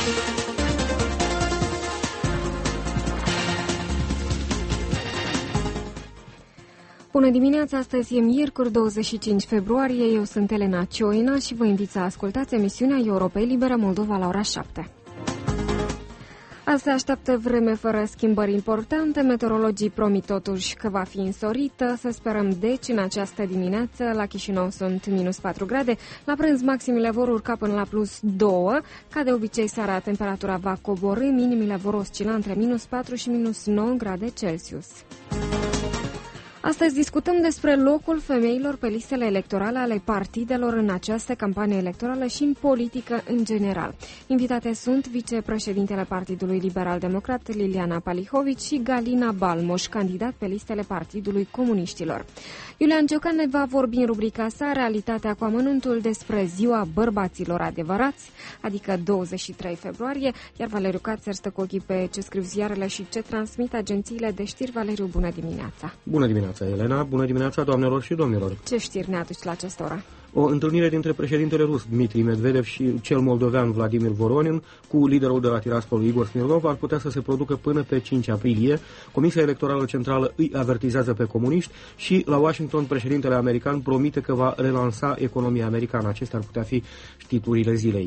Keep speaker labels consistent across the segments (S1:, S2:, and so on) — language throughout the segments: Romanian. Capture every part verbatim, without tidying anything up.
S1: Bună dimineața, astăzi e miercuri douăzeci și cinci februarie, eu sunt Elena Cioina și vă invit să ascultați emisiunea Europei Libera Moldova la ora șapte. Azi se așteaptă vreme fără schimbări importante, meteorologii promit totuși că va fi însorită, să sperăm deci în această dimineață. La Chișinău sunt minus patru grade, la prânz maximile vor urca până la plus doi, ca de obicei seara temperatura va coborî, minimile vor oscila între minus patru și minus nouă grade Celsius. Astăzi discutăm despre locul femeilor pe listele electorale ale partidelor în această campanie electorală și în politică în general. Invitate sunt vicepreședintele Partidului Liberal Democrat Liliana Palihovici și Galina Balmoș, candidat pe listele Partidului Comuniștilor. Iulian Ciocan ne va vorbi în rubrica sa Realitatea cu amănuntul despre ziua bărbaților adevărați, adică douăzeci și trei februarie, iar Valeriu Cațer stă cu ochii pe ce scriu ziarele și ce transmit agențiile de știri. Valeriu, bună dimineața!
S2: Bună dimineața, Elena! Bună dimineața, doamnelor și domnilor!
S1: Ce știri ne aduci la această oră?
S2: O întâlnire dintre președintele rus Dmitri Medvedev și cel moldovean Vladimir Voronin cu liderul de la Tiraspol Igor Smirnov ar putea să se producă până pe cinci aprilie. Comisia Electorală Centrală îi avertizează pe comuniști și la Washington președintele american promite că va relansa economia americană. Acestea ar putea fi titlurile zilei.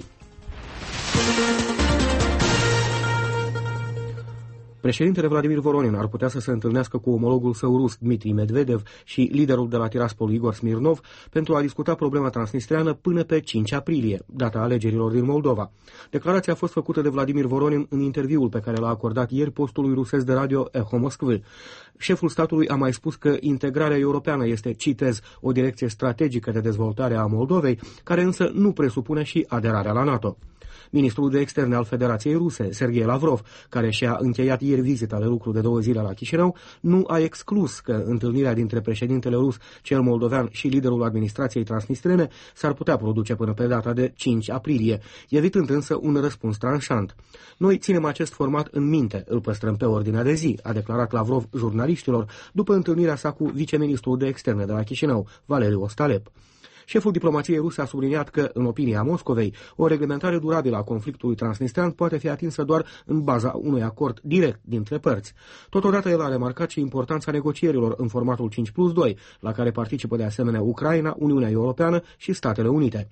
S2: Președintele Vladimir Voronin ar putea să se întâlnească cu omologul său rus Dmitri Medvedev și liderul de la Tiraspol Igor Smirnov pentru a discuta problema transnistreană până pe cinci aprilie, data alegerilor din Moldova. Declarația a fost făcută de Vladimir Voronin în interviul pe care l-a acordat ieri postului rusesc de radio Echo Moskvy. Șeful statului a mai spus că integrarea europeană este, citez, o direcție strategică de dezvoltare a Moldovei, care însă nu presupune și aderarea la NATO. Ministrul de externe al Federației Ruse, Sergei Lavrov, care și-a încheiat ieri vizita de lucru de două zile la Chișinău, nu a exclus că întâlnirea dintre președintele rus, cel moldovean și liderul administrației transnistrene s-ar putea produce până pe data de cinci aprilie, evitând însă un răspuns tranșant. Noi ținem acest format în minte, îl păstrăm pe ordinea de zi, a declarat Lavrov jurnaliștilor după întâlnirea sa cu viceministrul de externe de la Chișinău, Valeriu Ostalep. Șeful diplomației ruse a subliniat că, în opinia Moscovei, o reglementare durabilă a conflictului transnistrean poate fi atinsă doar în baza unui acord direct dintre părți. Totodată el a remarcat și importanța negocierilor în formatul cinci plus doi, la care participă de asemenea Ucraina, Uniunea Europeană și Statele Unite.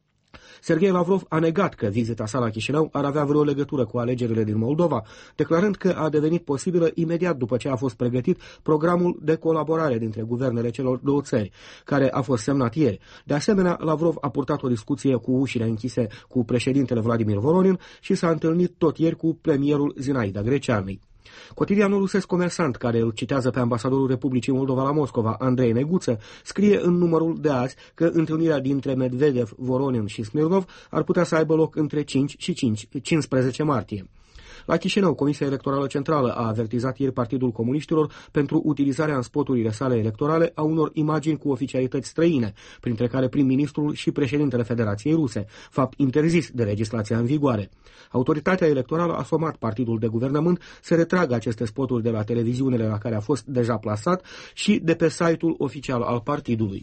S2: Sergei Lavrov a negat că vizita sa la Chișinău ar avea vreo legătură cu alegerile din Moldova, declarând că a devenit posibilă imediat după ce a fost pregătit programul de colaborare dintre guvernele celor două țări, care a fost semnat ieri. De asemenea, Lavrov a purtat o discuție cu ușile închise cu președintele Vladimir Voronin și s-a întâlnit tot ieri cu premierul Zinaida Greceanu. Cotidianul rusesc Comersant, care îl citează pe ambasadorul Republicii Moldova la Moscova, Andrei Neguță, scrie în numărul de azi că întâlnirea dintre Medvedev, Voronin și Smirnov ar putea să aibă loc între cinci și cincisprezece martie. La Chișinău, Comisia Electorală Centrală a avertizat ieri Partidul Comuniștilor pentru utilizarea în spoturile sale electorale a unor imagini cu oficialități străine, printre care prim-ministrul și președintele Federației Ruse, fapt interzis de legislația în vigoare. Autoritatea electorală a somat partidul de guvernământ să retragă aceste spoturi de la televiziunile la care a fost deja plasat și de pe site-ul oficial al partidului.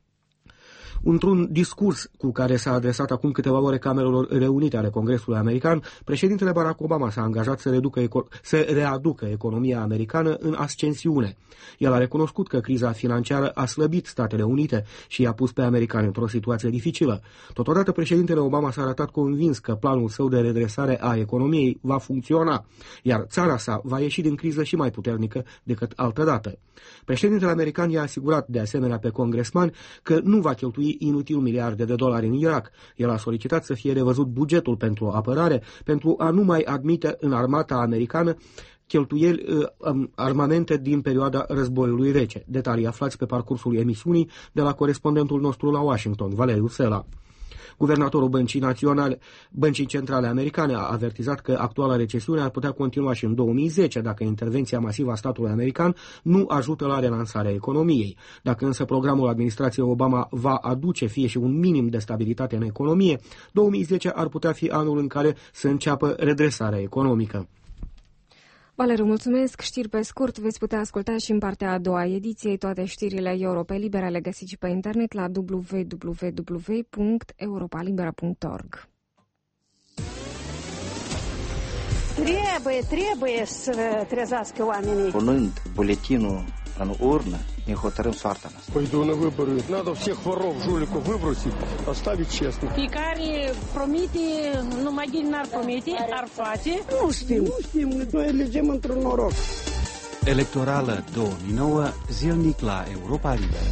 S2: Într-un discurs cu care s-a adresat acum câteva ore Camerelor Reunite ale Congresului American, președintele Barack Obama s-a angajat să, reducă eco- să readucă economia americană în ascensiune. El a recunoscut că criza financiară a slăbit Statele Unite și i-a pus pe americani într-o situație dificilă. Totodată, președintele Obama s-a arătat convins că planul său de redresare a economiei va funcționa, iar țara sa va ieși din criză și mai puternică decât altădată. Președintele american i-a asigurat de asemenea pe congresmani că nu va cheltui inutil miliarde de dolari în Irak. El a solicitat să fie revăzut bugetul pentru apărare pentru a nu mai admite în armata americană cheltuieli uh, armamente din perioada războiului rece. Detalii aflați pe parcursul emisiunii de la corespondentul nostru la Washington, Valeriu Sela. Guvernatorul Băncii Naționale, Băncii Centrale Americane a avertizat că actuala recesiune ar putea continua și în două mii zece dacă intervenția masivă a statului american nu ajută la relansarea economiei. Dacă însă programul administrației Obama va aduce fie și un minim de stabilitate în economie, două mii zece ar putea fi anul în care să înceapă redresarea economică.
S1: Valeriu, mulțumesc. Știri pe scurt veți putea asculta și în partea a doua ediției. Toate știrile Europei Libere le găsiți și pe internet la w w w punct europa libera punct org.
S3: Trebuie, trebuie să trezească oamenii.
S4: Punând buletinul în urnă, ne hotărâm soarta noastră.
S5: Pойду на выборы. Надо всех воров, жуликов выбросить, оставить честно.
S3: Fiecare promite, numai din n-ar promite, ar face.
S6: Nu știm, nu știm, noi elegem într-un noroc.
S7: Electorală două mii nouă, zilnic la Europa Liberă.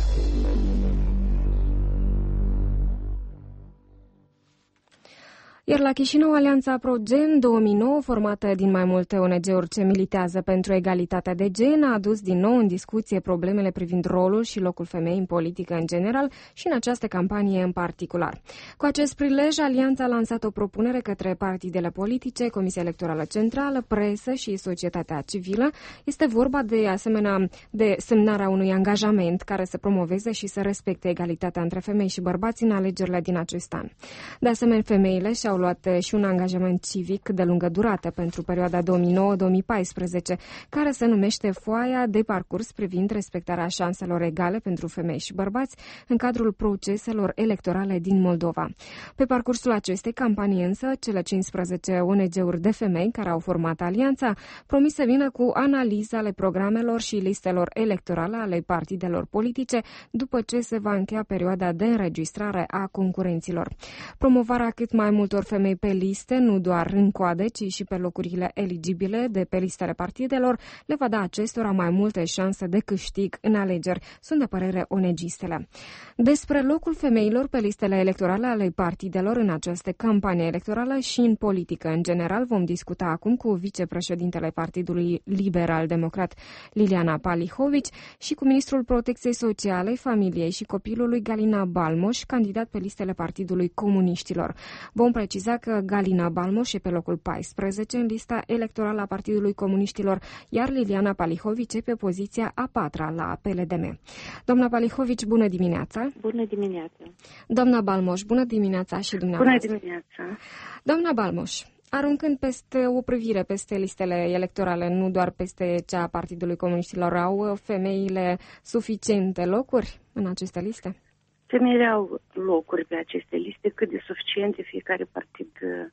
S1: Iar la Chișinău, Alianța Pro-Gen două mii nouă, formată din mai multe O N G-uri ce militează pentru egalitatea de gen, a adus din nou în discuție problemele privind rolul și locul femeii în politică în general și în această campanie în particular. Cu acest prilej, Alianța a lansat o propunere către partidele politice, Comisia Electorală Centrală, presă și societatea civilă. Este vorba de asemenea de semnarea unui angajament care să promoveze și să respecte egalitatea între femei și bărbați în alegerile din acest an. De asemenea, femeile și-au luat și un angajament civic de lungă durată pentru perioada două mii nouă două mii paisprezece, care se numește Foaia de parcurs privind respectarea șanselor egale pentru femei și bărbați în cadrul proceselor electorale din Moldova. Pe parcursul acestei campanii însă, cele cincisprezece O N G-uri de femei care au format alianța promis să vină cu analiza ale programelor și listelor electorale ale partidelor politice după ce se va încheia perioada de înregistrare a concurenților. Promovarea cât mai multor femei pe liste, nu doar în coade, ci și pe locurile eligibile de pe listele partidelor, le va da acestora mai multe șanse de câștig în alegeri, sunt de părere onegistele. Despre locul femeilor pe listele electorale ale partidelor în această campanie electorală și în politică în general vom discuta acum cu vicepreședintele Partidului Liberal Democrat Liliana Palihovici și cu ministrul Protecției Sociale, Familiei și Copilului Galina Balmoș, candidat pe listele Partidului Comuniștilor. Vom preciza că Galina Balmoș e pe locul paisprezece în lista electorală a Partidului Comuniștilor, iar Liliana Palihovici e pe poziția a patra la P L D M. Doamna Palihovici, bună dimineața!
S8: Bună dimineața!
S1: Doamna Balmoș, bună dimineața și dumneavoastră!
S8: Bună dimineața!
S1: Doamna Balmoș, aruncând peste o privire peste listele electorale, nu doar peste cea a Partidului Comuniștilor, au femeile suficiente locuri în aceste liste?
S8: Femeile au locuri pe aceste liste, cât de suficiente fiecare partid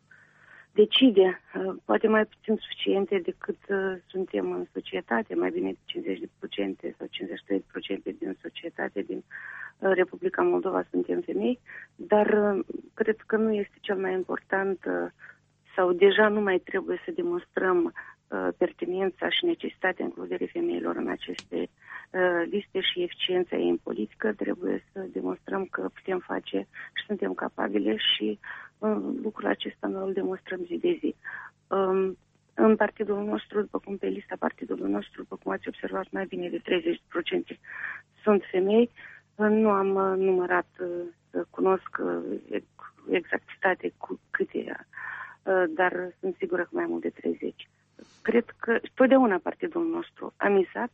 S8: decide. Poate mai puțin suficiente decât suntem în societate, mai bine de cincizeci la sută sau cincizeci și trei la sută din societate, din Republica Moldova suntem femei, dar cred că nu este cel mai important sau deja nu mai trebuie să demonstrăm pertinența și necesitatea includerii femeilor în aceste uh, liste și eficiența ei în politică. Trebuie să demonstrăm că putem face și suntem capabile și uh, lucrul acesta noi îl demonstrăm zi de zi. Um, în partidul nostru, după cum pe lista partidului nostru, după cum ați observat, mai bine de treizeci la sută sunt femei. Uh, nu am uh, numărat uh, să cunosc uh, exactitate cu câte, uh, dar sunt sigură că mai mult de treizeci. Cred că totdeauna partidul nostru a mizat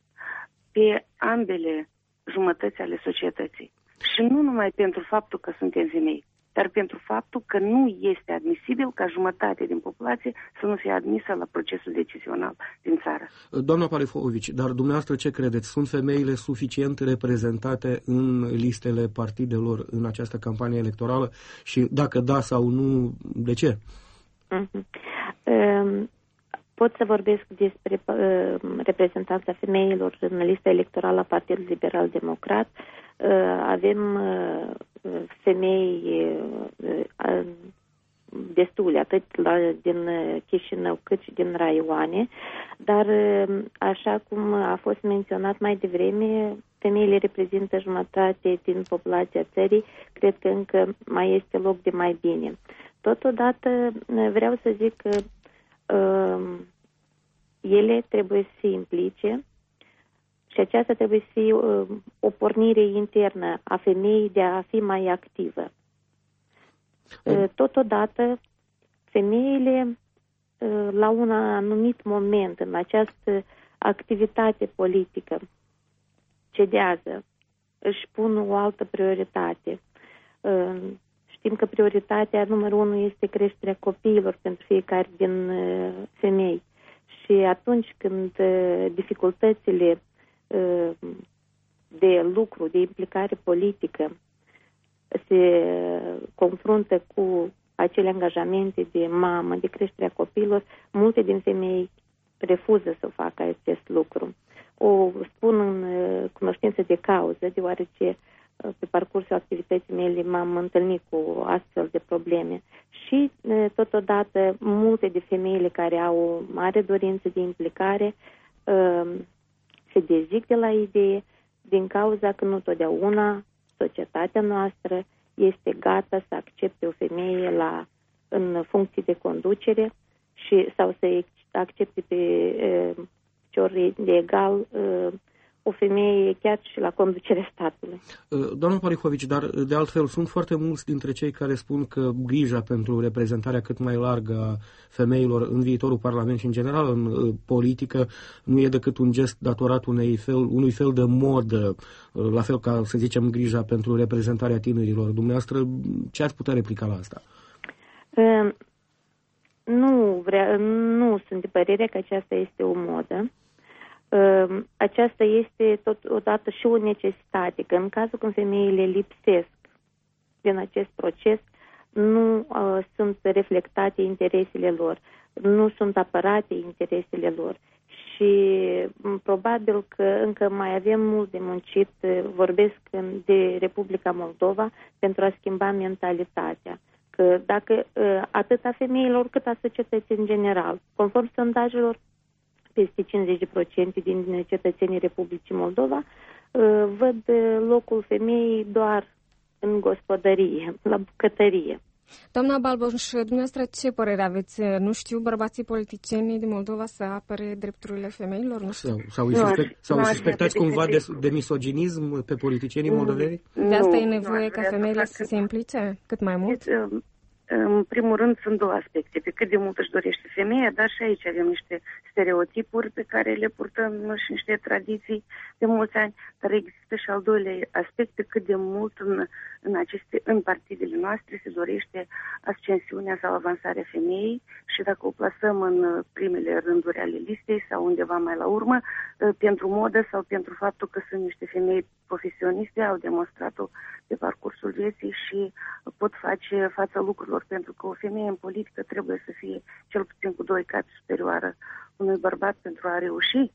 S8: pe ambele jumătăți ale societății. Și nu numai pentru faptul că suntem femei, dar pentru faptul că nu este admisibil ca jumătate din populație să nu fie admisă la procesul decizional din țară.
S2: Doamna Palihovici, dar dumneavoastră ce credeți? Sunt femeile suficient reprezentate în listele partidelor în această campanie electorală? Și dacă da sau nu, de ce?
S8: Mm-hmm. Um... Pot să vorbesc despre uh, reprezentanța femeilor în lista electorală a Partidului Liberal Democrat. Uh, avem uh, femei uh, destule, atât la, din Chișinău cât și din raioane, dar uh, așa cum a fost menționat mai devreme, femeile reprezintă jumătate din populația țării. Cred că încă mai este loc de mai bine. Totodată vreau să zic că Uh, ele trebuie să se implice și aceasta trebuie să fie uh, o pornire internă a femeii de a fi mai activă. Uh, totodată, femeile uh, la un anumit moment în această activitate politică cedează, își pun o altă prioritate. Uh, Știm că prioritatea numărul unu este creșterea copiilor pentru fiecare din uh, femei. Și atunci când uh, dificultățile uh, de lucru, de implicare politică se confruntă cu
S9: acele angajamente de mamă, de creșterea copilor, multe din femei refuză să facă acest lucru. O spun în cunoștință de cauză, deoarece pe parcursul activității mele m-am întâlnit cu astfel de probleme și totodată multe de femeile care au o mare dorință de implicare se dezic de la idee din cauza că nu totdeauna societatea noastră este gata să accepte o femeie la, în funcții de conducere și, sau să accepte pe picior de egal o femeie chiar și la conducerea statului.
S2: Doamna Palihovici, dar de altfel sunt foarte mulți dintre cei care spun că grija pentru reprezentarea cât mai largă a femeilor în viitorul Parlament și în general în politică nu e decât un gest datorat unei fel, unui fel de modă, la fel ca, să zicem, grija pentru reprezentarea tinerilor. Dumneavoastră, ce ați putea replica la asta?
S9: Uh, nu, vrea, nu sunt de părere că aceasta este o modă. Uh, aceasta este totodată și o necesitate, că în cazul când femeile lipsesc din acest proces, nu uh, sunt reflectate interesele lor, nu sunt apărate interesele lor și probabil că încă mai avem mult de muncit, vorbesc de Republica Moldova, pentru a schimba mentalitatea. Că dacă uh, atât a femeilor cât a societății în general, conform sondajelor, peste cincizeci la sută din cetățenii Republicii Moldova văd locul femeii doar în gospodărie, la bucătărie.
S1: Doamna Balboș, dumneavoastră ce părere aveți? Nu știu bărbații politicieni din Moldova să apere drepturile femeilor? Nu știu. Sau,
S2: sau îi, suspect, sau îi suspectați cumva de, de misoginism pe politicienii moldoveni?
S1: De asta e nevoie ca femeile să se implice cât mai mult?
S8: În primul rând sunt două aspecte, pe cât de mult își dorește femeia, dar și aici avem niște stereotipuri pe care le purtăm și niște tradiții de mulți ani, dar există și al doilea aspect, pe cât de mult în, în, aceste, în partidele noastre se dorește ascensiunea sau avansarea femeii și dacă o plasăm în primele rânduri ale listei sau undeva mai la urmă, pentru modă sau pentru faptul că sunt niște femei profesioniste, au demonstrat-o pe parcursul vieții și pot face față lucrurilor, pentru că o femeie în politică trebuie să fie cel puțin cu doi capi superioară unui bărbat pentru a reuși.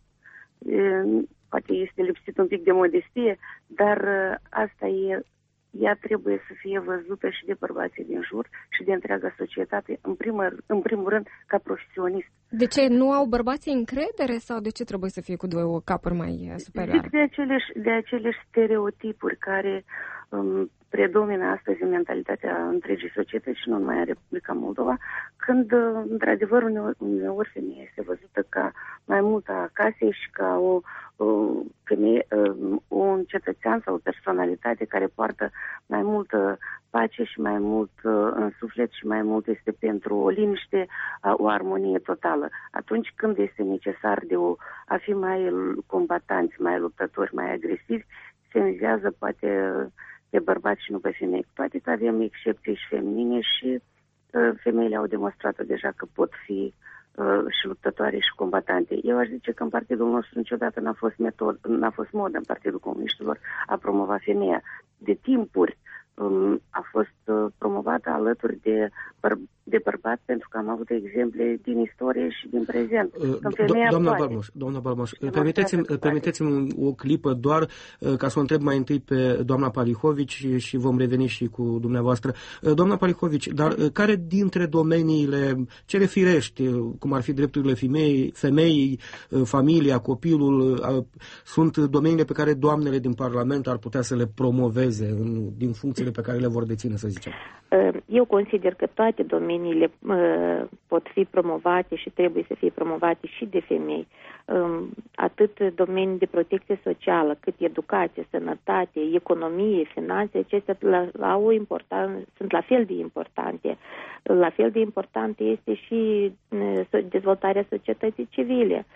S8: Poate este lipsit un pic de modestie, dar asta e, ea trebuie să fie văzută și de bărbații din jur și de întreaga societate, în primul, în primul rând, ca profesionist.
S1: De ce? Nu au bărbații încredere sau de ce trebuie să fie cu două capuri mai superioare?
S8: De aceleși, de aceleși stereotipuri care um, predomină astăzi în mentalitatea întregii societăți și nu numai în Republica Moldova, când, într-adevăr, uneori, uneori femeia este văzută ca mai mult a casei și ca o, o femeie, un cetățean sau o personalitate care poartă mai multă pace și mai mult în suflet și mai mult este pentru o liniște, o armonie totală. Atunci când este necesar de o, a fi mai combatanți, mai luptători, mai agresivi, se mizează poate pe bărbați și nu pe femei. Cu toate că avem excepții și feminine și uh, femeile au demonstrat deja că pot fi uh, și luptătoare și combatante. Eu aș zice că în partidul nostru niciodată n-a fost, metod, n-a fost modă în Partidul Comuniștilor a promova femeia. De timpuri um, a fost uh, promovată alături de, băr- de bărbat, pentru că am avut exemple din istorie și din prezent.
S2: Do- doamna Balboș, doamna Balboș, permiteți-mi, permiteți-mi o clipă doar ca să o întreb mai întâi pe doamna Palihovici și, și vom reveni și cu dumneavoastră. Doamna Palihovici, dar care dintre domeniile cele firești, cum ar fi drepturile femeii, femeii, familia, copilul, sunt domeniile pe care doamnele din Parlament ar putea să le promoveze în, din funcțiile pe care le vor deține, să zicem?
S9: Eu consider că toate domeniile uh, pot fi promovate și trebuie să fie promovate și de femei. Um, atât domenii de protecție socială, cât educație, sănătate, economie, finanțe, acestea la, la o important, sunt la fel de importante. La fel de importante este și uh, dezvoltarea societății civile.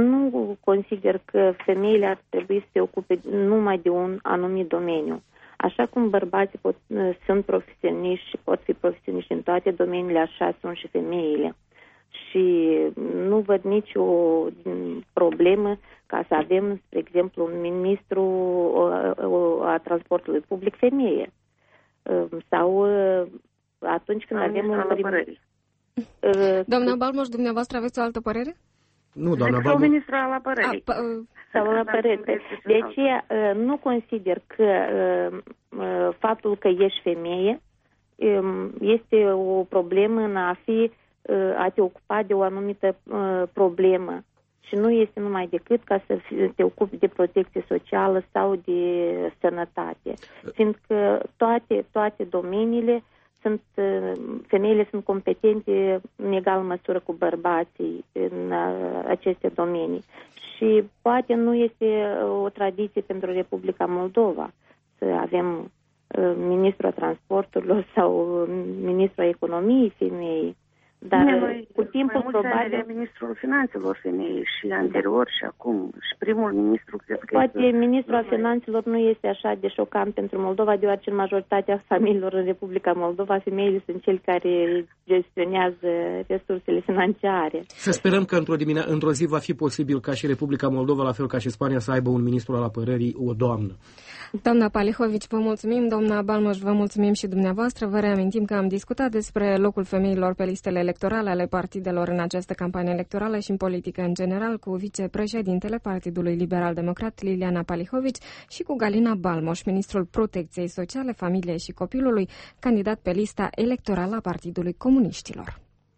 S9: Nu consider că femeile ar trebui să se ocupe numai de un anumit domeniu. Așa cum bărbații pot, sunt profesioniști și pot fi profesioniști în toate domeniile, așa sunt și femeile. Și nu văd nicio problemă ca să avem, spre exemplu, un ministru a transportului public femeie. Sau atunci când
S8: Am
S9: avem un prim...
S8: uh,
S1: Doamna Balmoș, dumneavoastră aveți o altă părere?
S2: Nu, doamna
S8: Balmoș. Ministrul al apărării.
S1: A, uh,
S9: Sau la părere. De aceea uh, nu consider că uh, uh, faptul că ești femeie uh, este o problemă în a fi uh, a te ocupa de o anumită uh, problemă. Și nu este numai decât ca să te ocupi de protecție socială sau de sănătate. Fiindcă toate, toate domeniile sunt, femeile sunt competente în egală măsură cu bărbații în aceste domenii. Și poate nu este o tradiție pentru Republica Moldova să avem ministrul transporturilor sau ministrul economiei femei. Dar
S8: noi,
S9: cu timpul probabil...
S8: ministrul finanțelor femei și anterior și acum și primul ministru cred că
S9: poate
S8: este...
S9: ministrul finanțelor nu este așa de șocant pentru Moldova, deoarece în majoritatea familiilor în Republica Moldova femeile sunt cei care gestionează resursele financiare.
S2: Să sperăm că într-o, dimine- într-o zi va fi posibil ca și Republica Moldova, la fel ca și Spania, să aibă un ministru al apărării, o doamnă.
S1: Doamna Palihovici, vă mulțumim, doamna Balmoș, vă mulțumim și dumneavoastră. Vă reamintim că am discutat despre locul femeilor pe listele electorale ale partidelor în această campanie electorală și în politică în general cu vicepreședintele Partidului Liberal Democrat Liliana Palihovici și cu Galina Balmoș, ministrul Protecției Sociale, Familiei și Copilului, candidat pe lista electorală a Partidului Comuniștilor.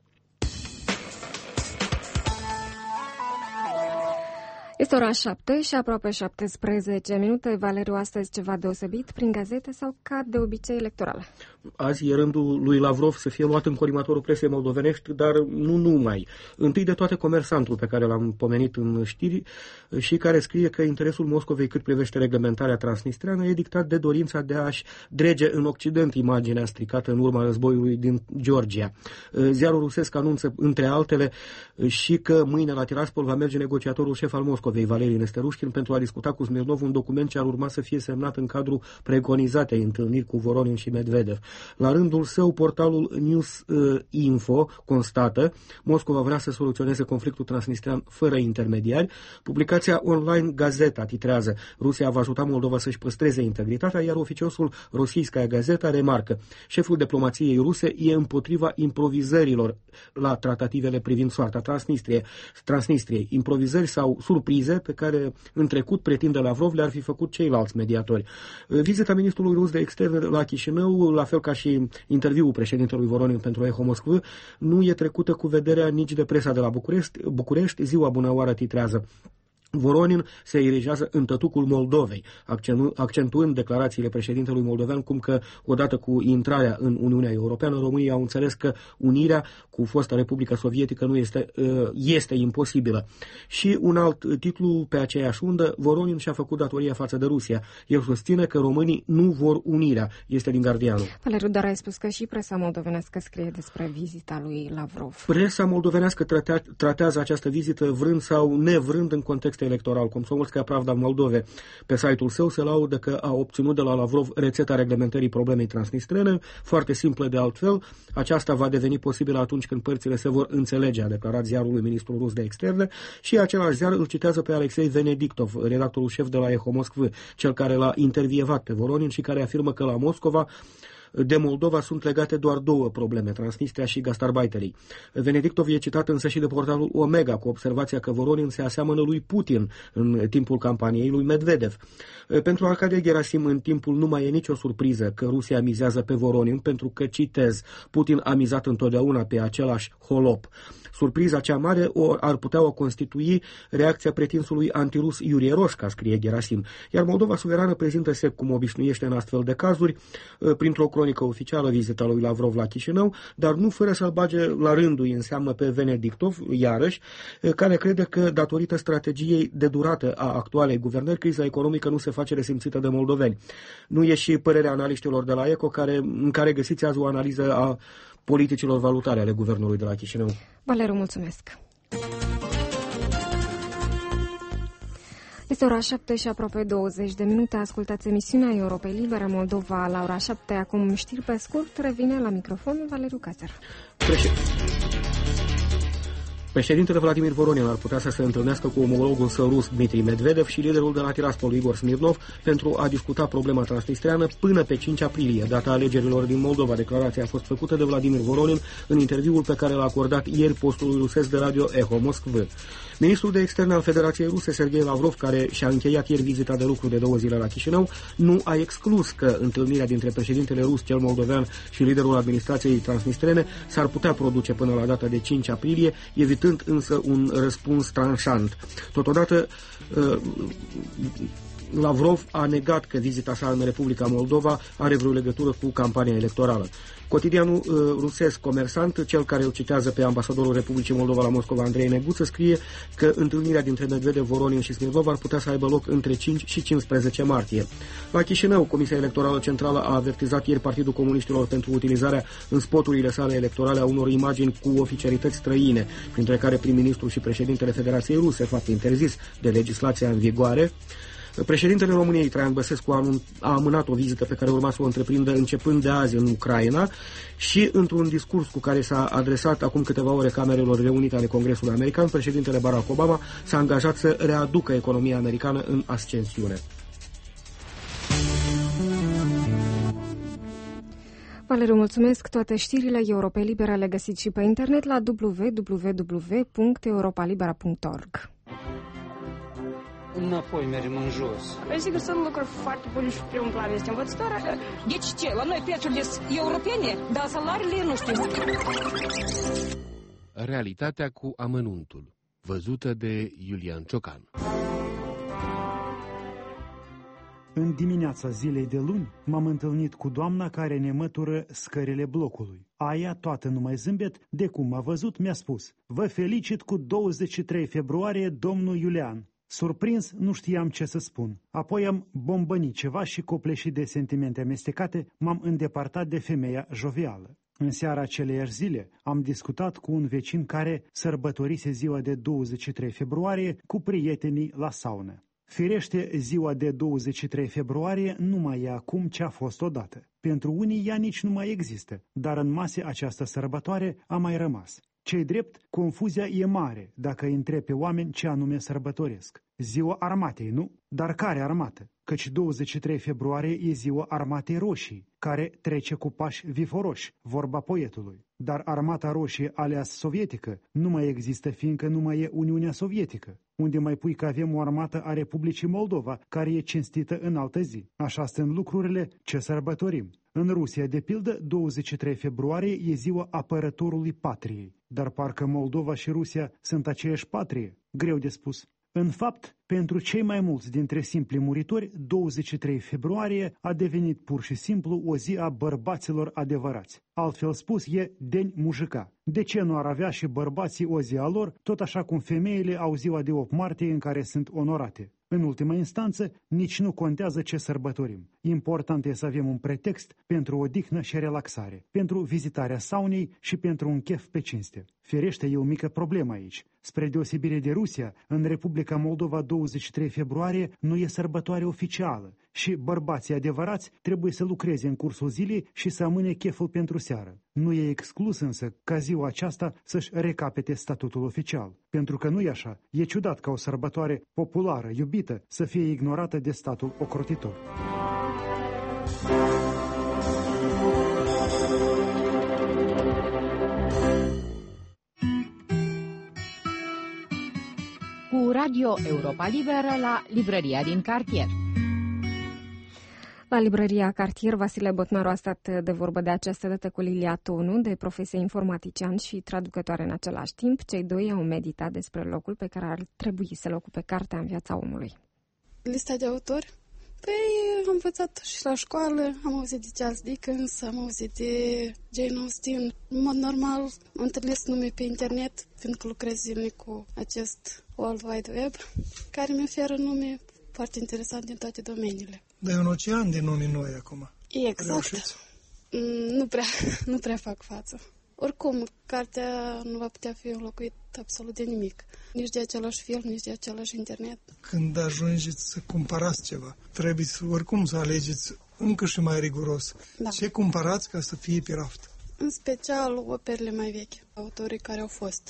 S1: Este ora șapte și aproape șaptesprezece minute. Valeriu, astăzi ceva deosebit prin gazete sau ca de obicei electorală?
S2: Azi e rândul lui Lavrov să fie luat în colimatorul presei moldovenești, dar nu numai. Întâi de toate Comersantul, pe care l-am pomenit în știri și care scrie că interesul Moscovei cât privește reglementarea transnistreană e dictat de dorința de a-și drege în Occident imaginea stricată în urma războiului din Georgia. Ziarul rusesc anunță, între altele, și că mâine la Tiraspol va merge negociatorul șef al Moscovei, Valeri Nesterușkin, pentru a discuta cu Smirnov un document ce ar urma să fie semnat în cadrul preconizatei întâlniri cu Voronin și Medvedev. La rândul său, portalul News Info constată: Moscova vrea să soluționeze conflictul transnistrean fără intermediari. Publicația online Gazeta titrează: Rusia va ajuta Moldova să-și păstreze integritatea, iar oficiosul Rossiyskaya Gazeta remarcă: șeful diplomației ruse e împotriva improvizărilor la tratativele privind soarta Transnistriei. Transnistriei. Improvizări sau surprize pe care în trecut, pretinde Lavrov, le-ar fi făcut ceilalți mediatori. Vizita ministrului rus de externe la Chișinău, la fel ca și interviul președintelui Voronin pentru Eho Moskvă, nu e trecută cu vederea nici de presa de la București. București, Ziua Bună Oară titrează: Voronin se irigează în tătucul Moldovei, accentuând declarațiile președintelui moldovean cum că, odată cu intrarea în Uniunea Europeană, românii au înțeles că unirea cu fosta Republică Sovietică nu este, este imposibilă. Și un alt titlu pe aceeași undă: Voronin și-a făcut datoria față de Rusia. El susține că românii nu vor unirea. Este din Gardianul.
S1: Valeriu, dar ai spus că și presa moldovenească scrie despre vizita lui Lavrov.
S2: Presa moldovenească tratea, tratează această vizită vrând sau nevrând în context electoral. Komsomolskaya Pravda Moldove, pe site-ul său, se laudă că a obținut de la Lavrov rețeta reglementării problemei transnistrene, foarte simplă de altfel. Aceasta va deveni posibilă atunci când părțile se vor înțelege, a declarat ziarului ministrul rus de externe, și același ziar îl citează pe Alexei Venediktov, redactorul șef de la Eho Moskvă, cel care l-a intervievat pe Voronin și care afirmă că la Moscova de Moldova sunt legate doar două probleme, Transnistria și gastarbeiterii. Venediktov e citat însă și de portalul Omega, cu observația că Voronin se aseamănă lui Putin în timpul campaniei lui Medvedev. Pentru Arcadia Gerasim, în timpul nu mai e nicio surpriză că Rusia mizează pe Voronin, pentru că, citez, Putin a mizat întotdeauna pe același holop. Surpriza cea mare o ar putea o constitui reacția pretinsului antirus Iurie Roșca, scrie Gerasim. Iar Moldova suverană prezintă sec, cum obișnuiește în astfel de cazuri, printr-o cronică oficială, vizita lui Lavrov la Chișinău, dar nu fără să-l bage la rândul înseamnă pe Venediktov, iarăși, care crede că, datorită strategiei de durată a actualei guvernări, criza economică nu se face resimțită de moldoveni. Nu e și părerea analiștilor de la ECO, care, în care găsiți azi o analiză a politicilor valutare ale guvernului de la Chișinău.
S1: Valeriu, mulțumesc! Este ora șapte și aproape douăzeci de minute. Ascultați emisiunea Europei Libere Moldova la ora șapte. Acum știri pe scurt. Revine la microfon Valeriu Cațer.
S2: Președintele Vladimir Voronin ar putea să se întâlnească cu omologul său rus Dmitri Medvedev și liderul de la Tiraspol Igor Smirnov pentru a discuta problema transnistreană până pe cinci aprilie, data alegerilor din Moldova. Declarația a fost făcută de Vladimir Voronin în interviul pe care l-a acordat ieri postului rusesc de radio Echo Moskvă. Ministrul de Externe al Federației Ruse, Sergei Lavrov, care și-a încheiat ieri vizita de lucru de două zile la Chișinău, nu a exclus că întâlnirea dintre președintele rus, cel moldovean, și liderul administrației transnistrene s-ar putea produce până la data de cinci aprilie, evitând însă un răspuns tranșant. Totodată, Lavrov a negat că vizita sa în Republica Moldova are vreo legătură cu campania electorală. Cotidianul uh, rusesc Comersant, cel care îl citează pe ambasadorul Republicii Moldova la Moscova, Andrei Neguță, scrie că întâlnirea dintre Medvedev, Voronin și Smirnov ar putea să aibă loc între cinci și cincisprezece martie. La Chișinău, Comisia Electorală Centrală a avertizat ieri Partidul Comuniștilor pentru utilizarea în spoturile sale electorale a unor imagini cu oficialități străine, printre care prim-ministrul și președintele Federației Ruse, fapt interzis de legislația în vigoare. Președintele României, Traian Băsescu, a amânat o vizită pe care urma să o întreprindă începând de azi în Ucraina și, într-un discurs cu care s-a adresat acum câteva ore Camerelor Reunite ale Congresului American, președintele Barack Obama s-a angajat să readucă economia americană în ascensiune.
S1: Valeriu, mulțumesc. Toate știrile Europa Liberă le găsiți și pe internet la w w w punct europa libera punct org.
S10: Înapoi mergem în jos.
S3: Sigur, sunt lucruri foarte bune și primul plan este învățătoarea. Deci ce? La noi prețurile sunt europene, dar salariile nu știu.
S11: Realitatea cu amănuntul, văzută de Iulian Ciocan.
S12: În dimineața zilei de luni m-am întâlnit cu doamna care ne mătură scările blocului. Aia, toată numai zâmbet, de cum m-a văzut, mi-a spus: "Vă felicit cu douăzeci și trei februarie, domnul Iulian." Surprins, nu știam ce să spun. Apoi am bombănit ceva și, copleșit de sentimente amestecate, m-am îndepărtat de femeia jovială. În seara aceleiași zile am discutat cu un vecin care sărbătorise ziua de douăzeci și trei februarie cu prietenii la saună. Firește, ziua de douăzeci și trei februarie nu mai e acum ce a fost odată. Pentru unii ea nici nu mai există, dar în mase această sărbătoare a mai rămas. Ce-i drept, confuzia e mare dacă îi întrebi pe oameni ce anume sărbătoresc. Ziua armatei, nu? Dar care armată? Căci douăzeci și trei februarie e ziua Armatei Roșii, care trece cu pași viforoși, vorba poetului. Dar Armata Roșie, alias sovietică, nu mai există, fiindcă nu mai e Uniunea Sovietică. Unde mai pui că avem o armată a Republicii Moldova, care e cinstită în altă zi. Așa sunt lucrurile, ce sărbătorim. În Rusia, de pildă, douăzeci și trei februarie e ziua apărătorului patriei. Dar parcă Moldova și Rusia sunt aceeași patrie? Greu de spus. În fapt, pentru cei mai mulți dintre simpli muritori, douăzeci și trei februarie a devenit pur și simplu o zi a bărbaților adevărați. Altfel spus, e Den Mujica. De ce nu ar avea și bărbații o zi a lor, tot așa cum femeile au ziua de opt martie în care sunt onorate? În ultima instanță, nici nu contează ce sărbătorim. Important e să avem un pretext pentru odihnă și relaxare, pentru vizitarea saunei și pentru un chef pe cinste. Firește, e o mică problemă aici. Spre deosebire de Rusia, în Republica Moldova douăzeci și trei februarie nu e sărbătoare oficială și bărbații adevărați trebuie să lucreze în cursul zilei și să amâne cheful pentru seară. Nu e exclus însă ca ziua aceasta să-și recapete statutul oficial. Pentru că nu e așa, e ciudat ca o sărbătoare populară, iubită, să fie ignorată de statul ocrotitor.
S13: Cu Radio Europa Liberă la librăria din cartier.
S1: La librăria Cartier, Vasile Botnaru a stat de vorbă de această dată cu Lilia Tonu, de profesie informatician și traducătoare în același timp. Cei doi au meditat despre locul pe care ar trebui să-l ocupe cartea în viața omului.
S14: Lista de autori? Păi am învățat și la școală, am auzit de Charles Dickens, am auzit de Jane Austen. În mod normal întâlnesc nume pe internet, fiindcă lucrez zilnic cu acest World Wide Web, care mi oferă nume foarte interesante din toate domeniile.
S15: Dar e un ocean de nume noi acum.
S14: Exact.
S15: Reușiți?
S14: Nu prea, nu prea fac față. Oricum, cartea nu va putea fi înlocuit absolut de nimic. Nici de același film, nici de același internet.
S15: Când ajungeți să cumpărați ceva, trebuie să, oricum să alegeți încă și mai riguros. Da. Ce cumpărați ca să fie pe raft?
S14: În special operele mai vechi, autorii care au fost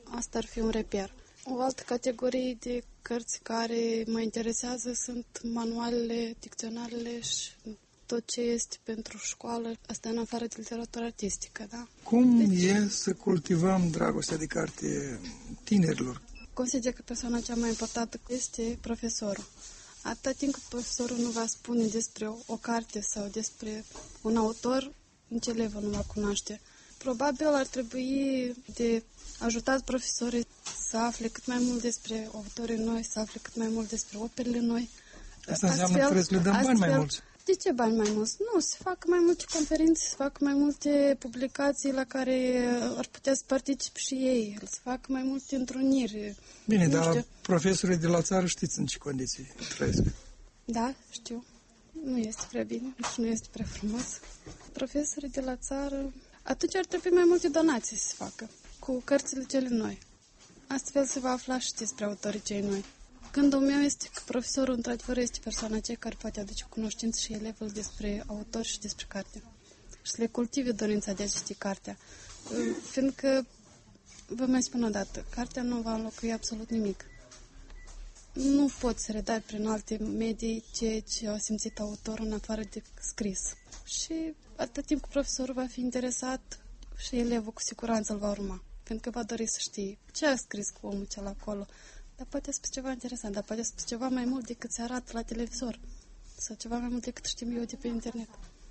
S14: asta ar fi un reper. O altă categorie de cărți care mă interesează sunt manualele, dicționarele și tot ce este pentru școală, asta în afară de literatură artistică, da?
S15: Cum deci, e să cultivăm dragostea de carte tinerilor?
S14: Consider că persoana cea mai importantă este profesorul. Atâta timp cât profesorul nu va spune despre o, o carte sau despre un autor, nici elevul nu va cunoaște. Probabil ar trebui de ajutat profesorii să afle cât mai mult despre autorii noi, să afle cât mai mult despre operele noi.
S15: Asta înseamnă că trebuie să le dăm astfel, bani mai mulți.
S14: De ce bani mai mulți? Nu, se fac mai multe conferințe, se fac mai multe publicații la care ar putea să participe și ei, se fac mai multe întruniri.
S15: Bine, nu dar știu. Profesorii de la țară știți în ce condiții trăiesc.
S14: Da, știu. Nu este prea bine, nici nu este prea frumos. Profesorii de la țară, atunci ar trebui mai multe donații să se facă cu cărțile cele noi. Astfel se va afla și despre autorii cei noi. Gândul meu este că profesorul, într-adevăr, este persoana aceea care poate aduce cunoștință și elevul despre autor și despre carte. Și să le cultive dorința de a citi cartea. Fiindcă, vă mai spun o dată, cartea nu va înlocui absolut nimic. Nu poți să redai prin alte medii ceea ce a simțit autorul în afară de scris. Și atât timp cât profesorul va fi interesat, și elevul cu siguranță îl va urma. Fiindcă va dori să știe ce a scris cu omul cel acolo. Dar poate să ceva interesant, dar poate să ceva mai mult decât se arată la televizor. Sau ceva mai mult decât știm eu de pe internet.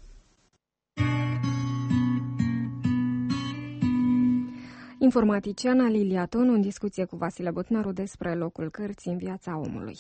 S1: Informaticiana Lilia Tonu în discuție cu Vasile Botnaru despre locul cărții în viața omului.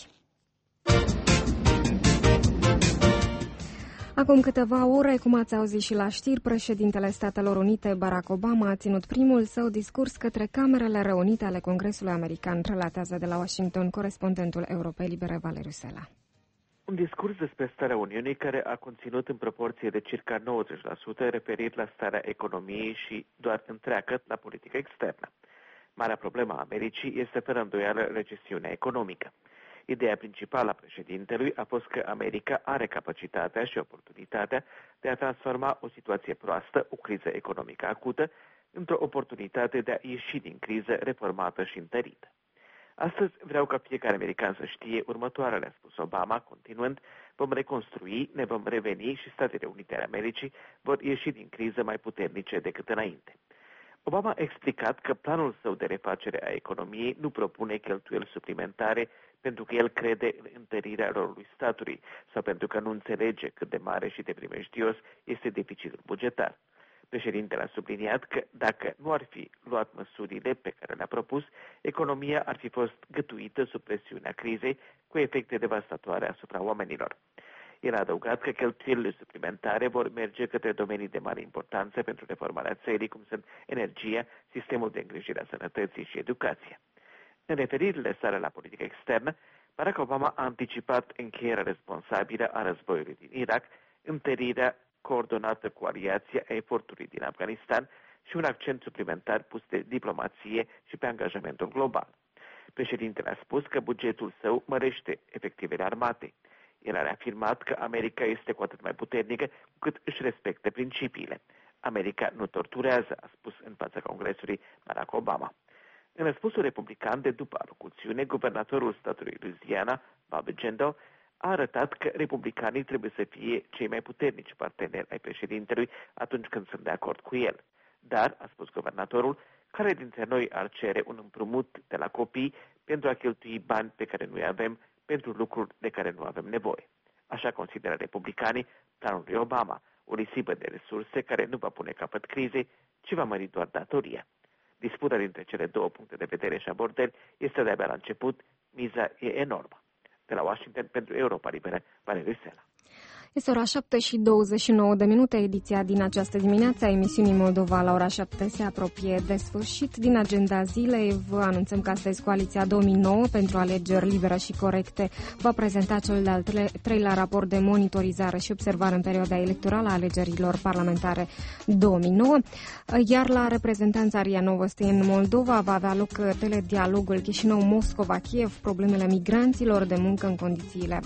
S1: Acum câteva ore, cum ați auzit și la știri, președintele Statelor Unite, Barack Obama, a ținut primul său discurs către Camerele Reunite ale Congresului American, relatează de la Washington corespondentul Europei Libere, Valeriu Sela.
S10: Un discurs despre starea Uniunii care a conținut în proporție de circa nouăzeci la sută referiri la starea economiei și doar întreagăt la politică externă. Marea problemă a Americii este fără îndoială recesiunea economică. Ideea principală a președintelui a fost că America are capacitatea și oportunitatea de a transforma o situație proastă, o criză economică acută, într-o oportunitate de a ieși din criză reformată și întărită. Astăzi vreau ca fiecare american să știe următoarele, a spus Obama, continuând: vom reconstrui, ne vom reveni și Statele Unite ale Americii vor ieși din criză mai puternice decât înainte. Obama a explicat că planul său de refacere a economiei nu propune cheltuieli suplimentare pentru că el crede în întărirea rolului statului sau pentru că nu înțelege cât de mare și de primejdios este deficitul bugetar. Președintele a subliniat că dacă nu ar fi luat măsurile pe care le-a propus, economia ar fi fost gătuită sub presiunea crizei cu efecte devastatoare asupra oamenilor. El a adăugat că cheltuielile suplimentare vor merge către domenii de mare importanță pentru reformarea țării, cum sunt energia, sistemul de îngrijire a sănătății și educația. În referirile sale la politică externă, Barack Obama a anticipat încheierea responsabilă a războiului din Irak, întărirea coordonată cu aliația a efortului din Afganistan și un accent suplimentar pus de diplomație și pe angajamentul global. Președintele a spus că bugetul său mărește efectivele armatei. El a reafirmat că America este cu atât mai puternică cu cât își respectă principiile. America nu torturează, a spus în fața Congresului Barack Obama. În răspunsul republican de după alocuțiune, guvernatorul statului Louisiana, Bob Jindal, a arătat că republicanii trebuie să fie cei mai puternici parteneri ai președintelui atunci când sunt de acord cu el. Dar, a spus guvernatorul, care dintre noi ar cere un împrumut de la copii pentru a cheltui bani pe care nu-i avem pentru lucruri de care nu avem nevoie? Așa consideră republicanii planul lui Obama, o risipă de resurse care nu va pune capăt crizei, ci va mări doar datoria. Disputa dintre cele două puncte de vedere și abordări este de-abia la început, miza e enormă. De la Washington pentru Europa Liberă, Valeriu Sela.
S1: Este ora șapte și douăzeci și nouă de minute. Ediția din această dimineață a emisiunii Moldova la ora șapte se apropie de sfârșit. Din agenda zilei vă anunțăm că astăzi Coaliția două mii nouă pentru alegeri libere și corecte va prezenta cel de-al treilea raport de monitorizare și observare în perioada electorală a alegerilor parlamentare două mii nouă. Iar la reprezentanța R I A Novosti în Moldova va avea loc teledialogul Chișinău-Moscova-Kiev, problemele migranților de muncă în condițiile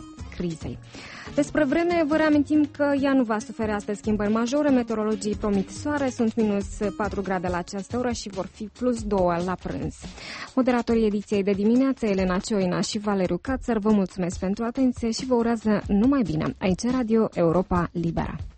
S1: frizei. Despre vreme vă reamintim că ea nu va suferi astăzi schimbări majore. Meteorologii promit soare, sunt minus patru grade la această oră și vor fi plus doi la prânz. Moderatorii ediției de dimineață, Elena Cioina și Valeriu Cațăr, vă mulțumesc pentru atenție și vă urează numai bine. Aici Radio Europa Liberă.